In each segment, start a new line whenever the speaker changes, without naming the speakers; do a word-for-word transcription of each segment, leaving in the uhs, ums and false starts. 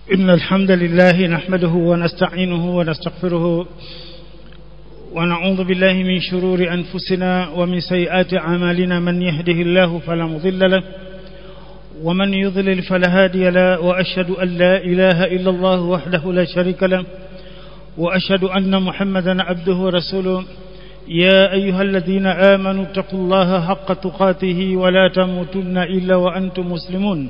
إن الحمد لله نحمده ونستعينه ونستغفره ونعوذ بالله من شرور أنفسنا ومن سيئات أعمالنا. من يهده الله فلا مضل له ومن يضلل فلا هادي له، وأشهد أن لا إله إلا الله وحده لا شريك له، وأشهد أن محمدا عبده ورسوله. يا أيها الذين آمنوا اتقوا الله حق تقاته ولا تموتن إلا وأنتم مسلمون.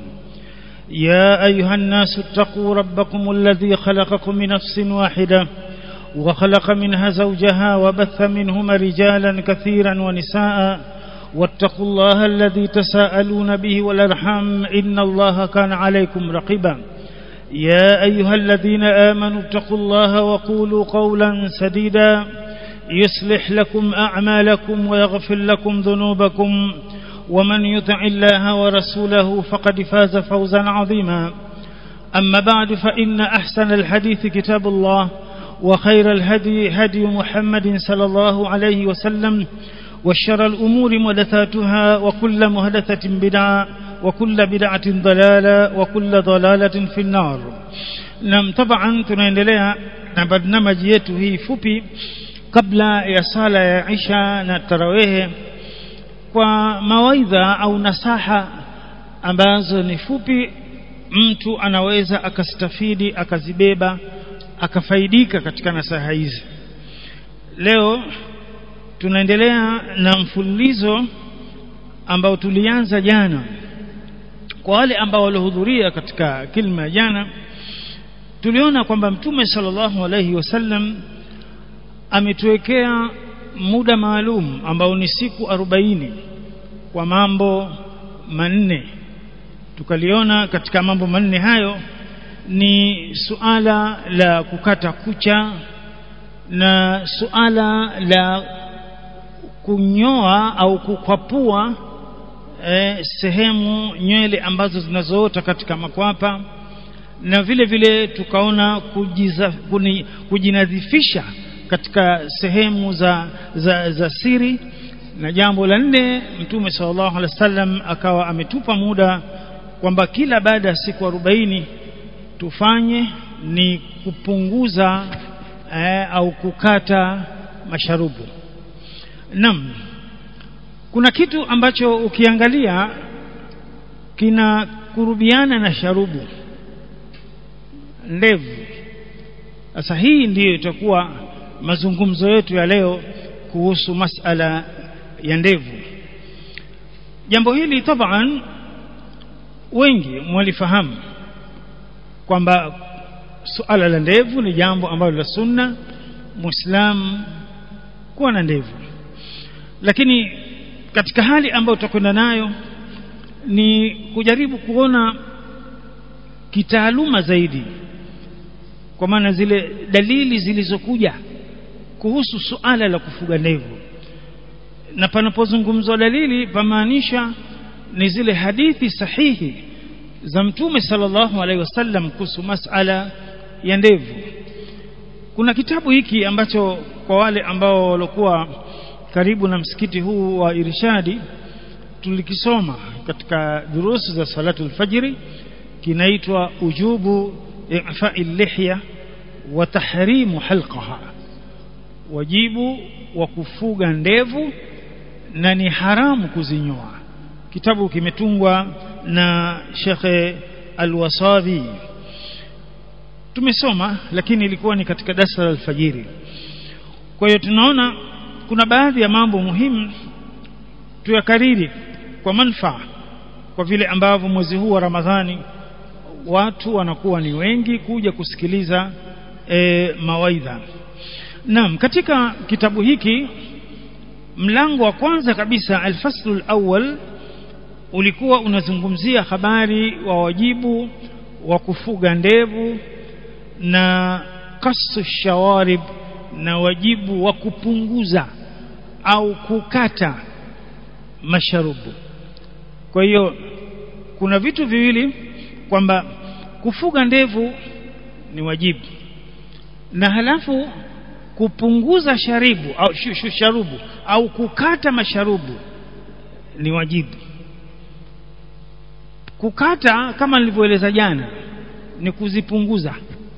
يا أيها الناس اتقوا ربكم الذي خلقكم من نفس واحدة وخلق منها زوجها وبث منهما رجالا كثيرا ونساء، واتقوا الله الذي تساءلون به والأرحام إن الله كان عليكم رقيبا. يا أيها الذين آمنوا اتقوا الله وقولوا قولا سديدا يصلح لكم أعمالكم ويغفر لكم ذنوبكم، ومن يطع الله ورسوله فقد فاز فوزا عظيما. أما بعد، فإن أحسن الحديث كتاب الله، وخير الهدي هدي محمد صلى الله عليه وسلم، وشر الأمور محدثاتها، وكل محدثة بدعة، وكل بدعة ضلالة، وكل ضلالة في النار. نعم، طبعا tunaendelea na barnamaji yetu hii fupi kabla ya sala ya Isha na Tarawih kwa mawaidha au nasaha ambazo ni fupi, mtu anaweza akastafidi akazibeba akafaidika katika nasaha hizi. Leo tunaendelea na mfululizo ambao tulianza jana. Kwa wale ambao walihudhuria katika kilima jana, tuliona kwamba Mtume sallallahu alaihi wasallam ametuwekea muda maalum ambao ni siku arobaini kwa mambo manne. Tukaliona katika mambo manne hayo ni suala la kukata kucha na suala la kunyoa au kukwapua eh, sehemu nywele ambazo zinazoota katika makwapa, na vile vile tukaona kujiza, kuni, kujinadhifisha katika sehemu za, za, za siri. Na jambo la nne, Mtume sallallahu alaihi wasallam akawa ametupa muda kwamba kila baada ya siku arobaini tufanye ni kupunguza eh, au kukata masharubu. Naam, kuna kitu ambacho ukiangalia kina kurubiana na sharubu, ndevu. Sasa hii ndiyo itakuwa mazungumzo yetu ya leo kuhusu masala ya ndevu. Jambo hili taban wengi mwalifahamu kwamba suala la ndevu ni jambo ambalo la sunna Muislamu kuwa na ndevu, lakini katika hali ambayo tutakwenda nayo ni kujaribu kuona kitaaluma zaidi, kwa maana zile dalili zilizokuja kuhusu suala la kufuga ndevu. Na panapozungumzwa dalili pamaanisha ni zile hadithi sahihi za Mtume sallallahu alaihi wasallam kuhusu masala ya ndevu. Kuna kitabu hiki ambacho kwa wale ambao walikuwa karibu na msikiti huu wa Irshadi tulikisoma katika durusu za salatu al-fajri, kinaitwa Ujubu I'fa'i al-lihya wa tahrimu halqaha, wajibu wa kufuga ndevu na ni haramu kuzinyoa. Kitabu kimetungwa na Sheikh Al-Wasabi. Tumesoma, lakini ilikuwa ni katika darasa la alfajiri. Kwa hiyo tunaona kuna baadhi ya mambo muhimu tuyakariri kwa manufaa, kwa vile ambavyo mwezi huu wa Ramadhani watu wanakuwa ni wengi kuja kusikiliza e, mawaidha. Naam, katika kitabu hiki mlango wa kwanza kabisa, al-faslul awwal, ulikuwa unazungumzia habari wa wajibu wa kufuga ndevu na kasu shawarib, na wajibu wa kupunguza au kukata masharubu. Kwa hiyo kuna vitu viwili, kwamba kufuga ndevu ni wajibu, na halafu kupunguza sharibu au sharubu au kukata masharubu ni wajibu. Kukata kama nilivyoeleza jana ni kuzipunguza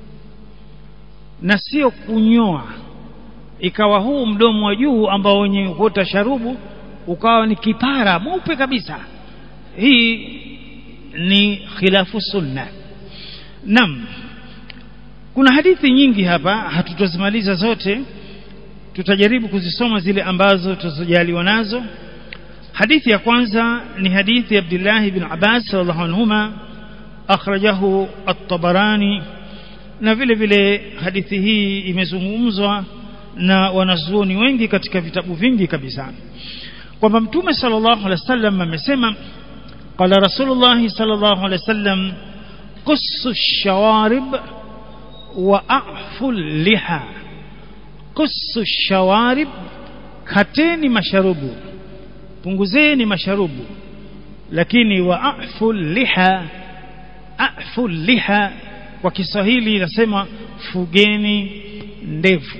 na sio kunyoa, ikawa huu mdomo wa juu ambao wenye kuota sharubu ukawa ni kipara mweupe kabisa. Hii ni khilafu sunna. Naam, kuna hadithi nyingi hapa, hatutazimaliza zote, tutajaribu kuzisoma zile ambazo tutazojaliwa nazo. Hadithi ya kwanza ni hadithi ya Abdullah ibn Abbas radhiallahu anhuma, akhrajahu at-Tabarani, na vile vile hadithi hii imezungumzwa na wanazuoni wengi katika vitabu vingi kabisa, kwamba Mtume sallallahu alaihi wasallam amesema, qala Rasulullah sallallahu alaihi wasallam, qussu ash-shawarib wa a'fu al-liha. Qussu ash-shawarib, kateni masharubu, punguzeni masharubu, lakini wa a'fu al-liha, a'fu al-liha kwa Kiswahili inasema fugeni ndevu.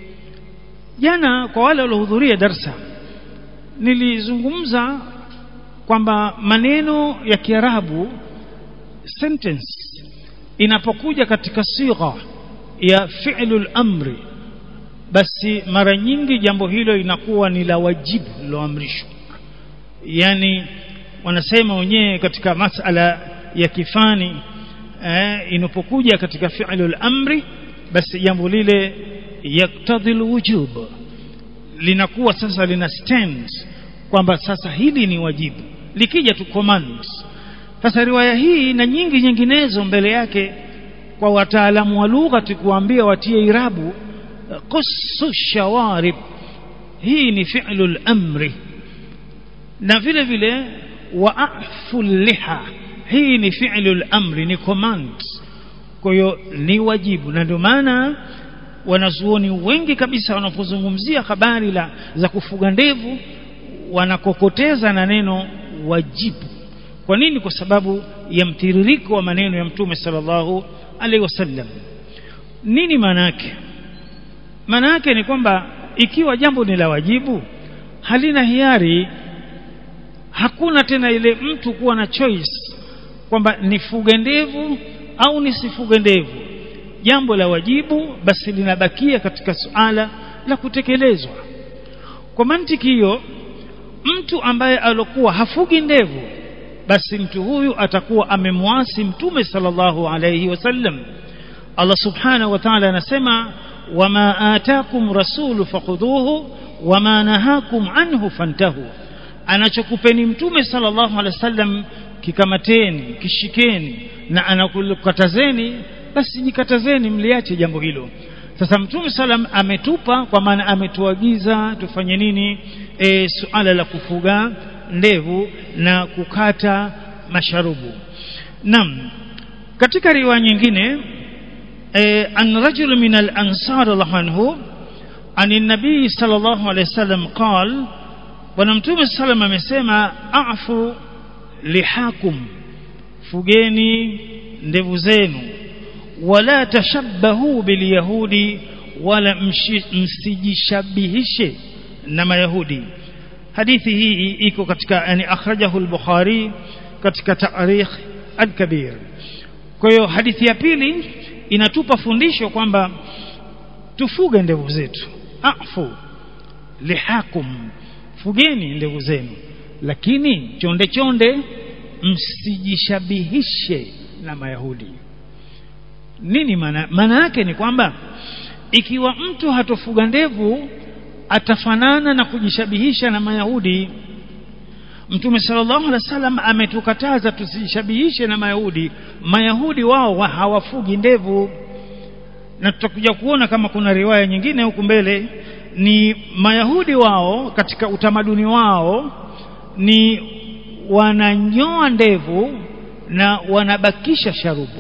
Jana kwa wale waliohudhuria darasa nilizungumza kwamba maneno ya Kiarabu, sentence inapokuja katika sigha ya fi'lul amri, basi mara nyingi jambo hilo inakuwa ni la wajibu, liloamrishwa. Yani wanasema wenyewe katika masala ya kifani, eh, inapokuja katika fi'lul amri, basi jambo lile yaktadhil wujub, linakuwa sasa lina stand kwamba sasa hili ni wajibu. Likija tu command, sasa riwaya hii na nyingi nyinginezo mbele yake, kwa wataalamu wa lugha tukuambia watie irabu, qussu shawarib, hii ni fi'lul amri, na vile vile wa a'fu liha, hii ni fi'lul amri, ni command, kwa hiyo ni wajibu. Na ndio maana wanazuoni wengi kabisa wanapozungumzia habari la za kufuga ndevu wanakokoteza na neno wajibu. Kwa nini? Kwa sababu ya mtiririko wa maneno ya Mtume sallallahu alaihi wasallam. Nini maana yake? Maana yake ni kwamba ikiwa jambo ni la wajibu, halina hiari, hakuna tena ile mtu kuwa na choice kwamba nifuge ndevu au nisifuge ndevu. Jambo la wajibu basi linabakia katika suala la kutekelezwa. Kwa mantiki hiyo, mtu ambaye alokuwa hafugi ndevu, basi mtu huyu atakuwa amemwasi Mtume sallallahu alayhi wasallam. Allah subhanahu wa ta'ala anasema, wama ataakum rasulu fakhudhuhu wama nahakum anhu fantahu. Anachokupeni Mtume sallallahu alayhi wasallam kikamateni, kishikeni, na anakukatazeni basi jikatazeni, mliache jambo hilo. Sasa Mtume sallam ametupa, kwa maana ametuagiza tufanye nini? E, suala la kufuga ndevu na kukata masharubu. Naam, katika riwaya nyingine, e, an rajul min al-ansar anhu an nabii sallallahu alayhi wasallam qal, bwana Mtume sallam amesema, a'fu lihakum, fugeni ndevu zenu, wala tashabbahu bil yahudi, wala msijishabihishe na mayahudi. Hadithi hii iko katika, yani akhrajahu al-Bukhari katika Tarikh al-Kabir. Kwa hiyo hadithi ya pili inatupa fundisho kwamba tufuge ndevu zetu. Afu lihakum, fugeni ndevu zenu, lakini chonde chonde msijishabihishe na mayahudi. Nini maana? Maana yake ni kwamba ikiwa mtu hatofuga ndevu atafanana na kujishabihisha na mayahudi. Mtume sallallahu alaihi wasallam ametukataza tusijishabihishe na mayahudi. Mayahudi wao hawafugi ndevu, na tutakuja kuona kama kuna riwaya nyingine huku mbele, ni mayahudi wao katika utamaduni wao ni wananyoa ndevu na wanabakisha sharubu.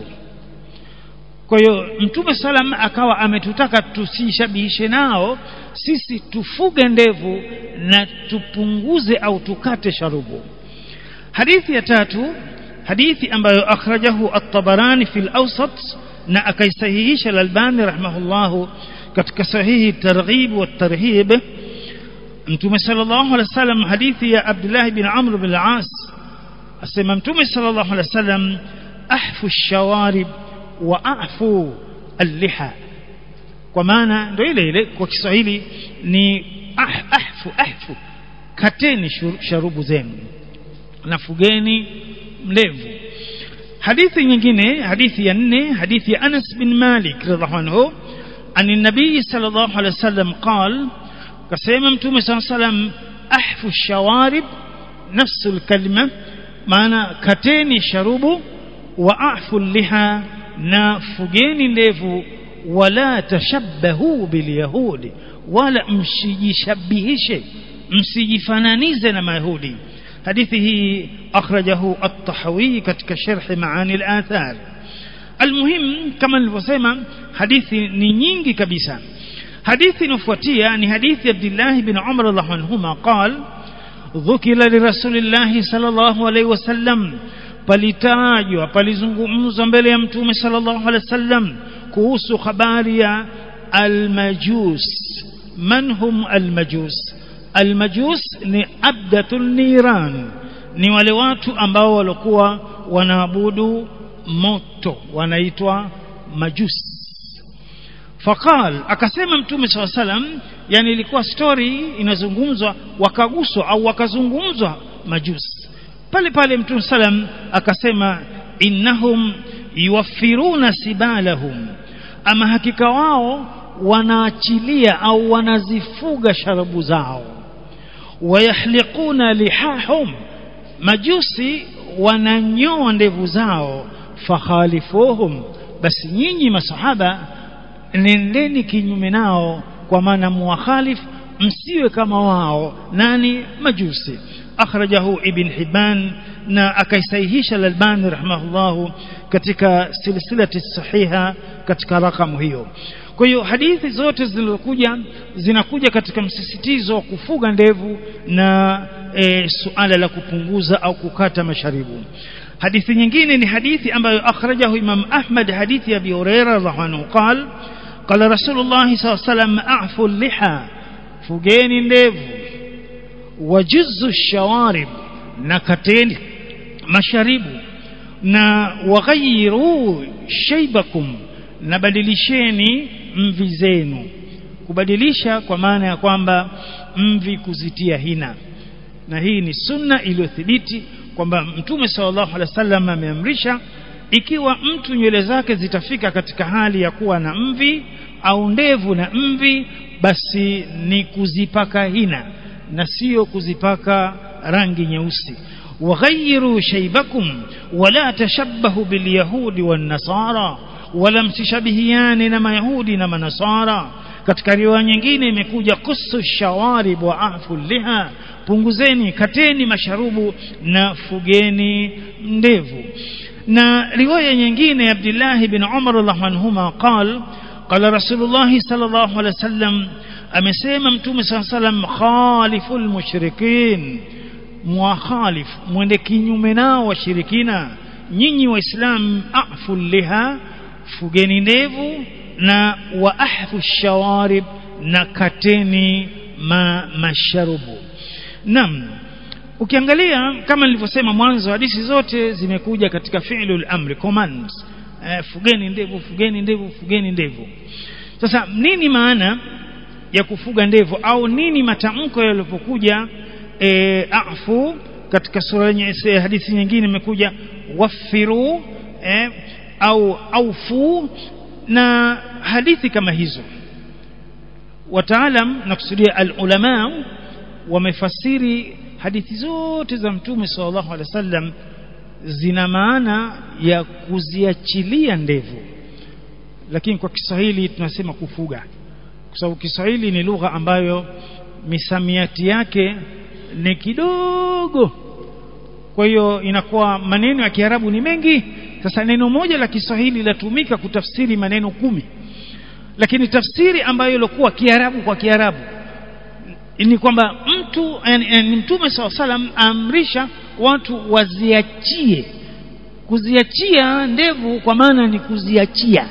Kwa hiyo Mtume salam akawa ametutaka tusishabihishe nao, sisi tufuge ndevu na tupunguze au tukate sharubu. Hadithi ya tatu, hadithi ambayo akhrajahu at-Tabarani fil Awsat na akaisahihisha al-Albani rahimahullahu katika sahihi targhib wa tarhib. Mtume sallallahu alaihi wasallam, hadithi ya Abdullah bin Amr bin al-As, asema Mtume sallallahu alaihi wasallam, ahfu ash-shawarib wa'fu al-liha, kwa maana ndio ile ile kwa Kiswahili ni ah, ahfu ahfu, kateni sharubu zenu na fugeni mlevu. Hadithi nyingine, hadithi ya nne, hadithi ya Anas bin Malik radhiallahu anhu ani nabii sallallahu alaihi wasallam qal, kasema mtume sallallahu alaihi wasallam ahfu shawarib nafsu alkalima, maana kateni sharubu, wa ahfu liha, na fugeni ndevu, wala tashabbahu bilyahudi, wala msijishabihishe, msijifananize na mayahudi. hadithi hii akhrajahu at-Tahawi katika sharh maani al-athar. Almuhim, kama nilivyosema, hadithi ni nyingi kabisa. hadithi inafuatia ni hadithi ya Abdullah ibn Umar radhiallahu anhuma qal, dhukila li rasulillahi sallallahu alayhi wasallam, palitajwa palizungumzwa mbele ya mtume sallallahu alayhi wasallam kuhusu habari ya al-majus. Man hum al-majus? Al-majus ni abdatul niran, ni wale watu ambao walikuwa wanaabudu moto, wanaitwa majus. Faqal, akasema mtume sallallahu alayhi wasallam, yani ilikuwa story inazungumzwa, wakaguswa au wakazungumzwa majus. Pale pale mtume sallam akasema, innahum yuwaffiruna sibalahum, ama hakika wao wanaachilia au wanazifuga sharabu zao, wayahliquna lihahum, majusi wananyoa ndevu zao, fakhalifuhum, basi nyinyi masahaba nendeni kinyume nao, kwa maana muwakhalif, msiwe kama wao. Nani? Majusi. akhrajahu Ibn Hibban na akaisahihisha al-Albani rahimahullah katika silsilati sahiha katika rakamu hiyo. Kwa hiyo hadithi zote zilizokuja zinakuja katika msisitizo wa kufuga ndevu na e, suala la kupunguza au kukata masharibu. hadithi nyingine ni hadithi ambayo akhrajahu Imam Ahmad, hadithi ya Abi Hurairah radhiallahu anhu qala, qala Rasulullah sallallahu alayhi wasallam, a'fu liha, fugeni ndevu, wajuzu shawarib, na kateni masharibu, na waghayyiru shaybakum, na badilisheni mvi zenu. Kubadilisha kwa maana ya kwamba mvi kuzitia hina, na hii ni sunna iliyothibiti kwamba mtume sallallahu alaihi wasallam ameamrisha, ikiwa mtu nywele zake zitafika katika hali ya kuwa na mvi au ndevu na mvi, basi ni kuzipaka hina na sio kuzipaka rangi nyeusi. waghayyiru shaybakum wala tashabbahu bilyahudi wan nasara, wala msishabihiane na mayahudi na manasara. Katika riwaya nyingine imekuja kusu shawarib wa afu liha, punguzeni, kateni masharubu na fugeni ndevu. Na riwaya nyingine ya Abdullah ibn Umar radhiallahu anhuma qala, qala Rasulullah sallallahu alaihi wasallam, amesema mtume sallallahu alaihi wasallam, khaliful mushrikin, muakhalif, mwende kinyume nao washirikina. Nyinyi waislamu, afu liha, fugeni ndevu, na wa ahfu shawarib, na kateni ma masharubu. Naam, ukiangalia kama nilivyosema mwanzo, hadithi zote zimekuja katika fi'lul amri, command. Eh, fugeni ndevu, fugeni ndevu, fugeni ndevu. Sasa nini maana ya kufuga ndevu, au nini matamko yalipokuja e, afu? Katika sura yenye hadithi nyingine imekuja wafiru e, au aufu, na hadithi kama hizo wataalam na kusudia al-ulama wamefasiri hadithi zote za mtume sallallahu alaihi wasallam zina maana ya kuziachilia ndevu, lakini kwa Kiswahili tunasema kufuga, kwa sababu Kiswahili ni lugha ambayo misamiati yake ni kidogo. Kwa hiyo inakuwa maneno ya Kiarabu ni mengi. Sasa neno moja la Kiswahili latumika kutafsiri maneno kumi, lakini tafsiri ambayo ilikuwa Kiarabu kwa Kiarabu ni kwamba mtu yani mtume sallallahu alaihi wasallam amrisha watu waziachie. Kuziachia ndevu kwa maana ni kuziachia,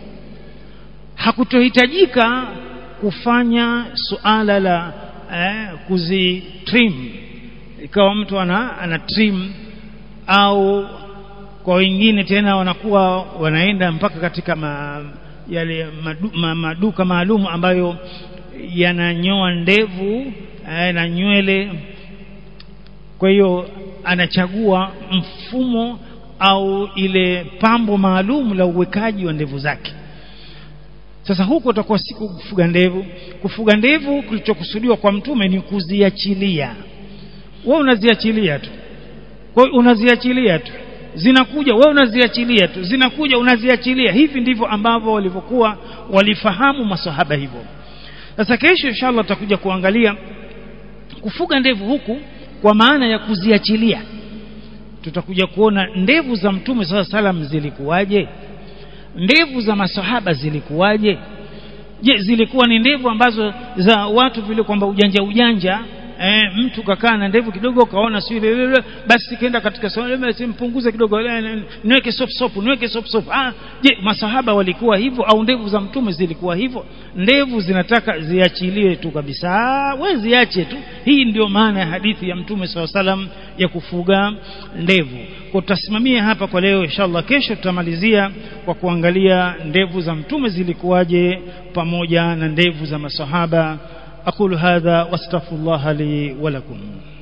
hakutohitajika kufanya suala la eh, kuzitrim, ikawa mtu ana ana trim au kwa wengine tena wanakuwa wanaenda mpaka katika ma, yale madu, ma, maduka maalum ambayo yananyoa ndevu eh, na nywele. Kwa hiyo anachagua mfumo au ile pambo maalum la uwekaji wa ndevu zake. Sasa huko utakuwa siku kufuga ndevu. Kufuga ndevu kilichokusudiwa kwa mtume ni kuziachilia. Wewe unaziachilia tu. Kwa hiyo unaziachilia tu. Zinakuja wewe unaziachilia tu. Zinakuja unaziachilia. Hivi ndivyo ambavyo walivyokuwa walifahamu masahaba hivyo. Sasa kesho inshallah tutakuja kuangalia kufuga ndevu huku kwa maana ya kuziachilia. Tutakuja kuona ndevu za mtume sallallahu alaihi wasallam zilikuwaje, ndevu za masahaba zilikuwaje. Je, zilikuwa ni ndevu ambazo za watu vile kwamba ujanja ujanja eh, mtu kakaa na ndevu kidogo kaona sio ile basi kaenda katika swala simpunguze kidogo niweke sop sop niweke sop sop. Ah, je masahaba walikuwa hivyo au ndevu za mtume zilikuwa hivyo? Ndevu zinataka ziachiliwe tu kabisa, wewe ziache tu. Hii ndio maana ya hadithi ya mtume sallallahu alaihi wasallam ya kufuga ndevu. Kwa tutasimamia hapa kwa leo inshallah. Kesho tutamalizia kwa kuangalia ndevu za mtume zilikuwaje pamoja na ndevu za masahaba. أقول هذا واستغفر الله لي ولكم.